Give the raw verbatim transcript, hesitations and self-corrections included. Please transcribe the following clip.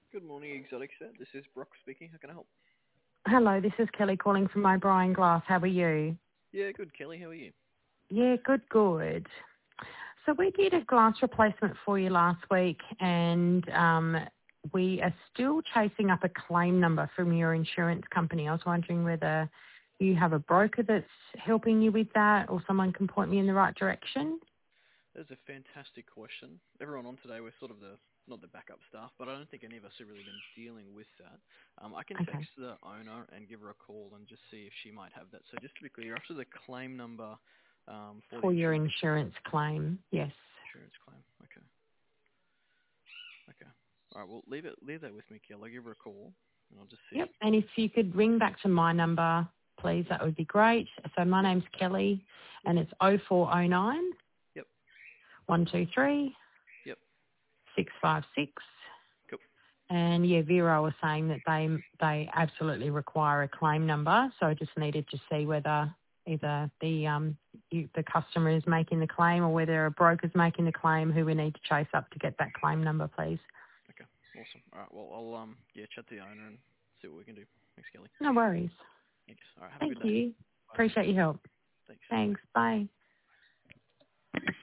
Good morning, Exotic Set. This is Brock speaking. How can I help? Hello, this is Kelly calling from O'Brien Glass. How are you? Yeah, good, Kelly. How are you? Yeah, good, good. So we did a glass replacement for you last week, and um, we are still chasing up a claim number from your insurance company. I was wondering whether you have a broker that's helping you with that, or someone can point me in the right direction. That's a fantastic question. Everyone on today, we're sort of the, not the backup staff, but I don't think any of us have really been dealing with that. Um, I can Okay. text the owner and give her a call and just see if she might have that. So just to be clear, you're after the claim number um, for the For your insurance insurance claim, yes. insurance claim. Okay. Okay. All right, well, leave it, leave that with me, Kelly. I'll give her a call and I'll just see. Yep. And if you could ring back to my number, please, that would be great. So my Yep. name's Kelly, and it's oh four oh nine, Yep. one two three, Yep. six five six. Cool. And yeah, Vero was saying that they they absolutely require a claim number. So I just needed to see whether either the um you, the customer is making the claim or whether a broker's making the claim, who we need to chase up to get that claim number, please. Okay. Awesome. All right, well, I'll um yeah chat to the owner and see what we can do. Thanks, Kelly. No worries. Thanks. All right, have a Thank good day. you. Bye. Appreciate your help. Thanks. Bye. Thanks. Bye.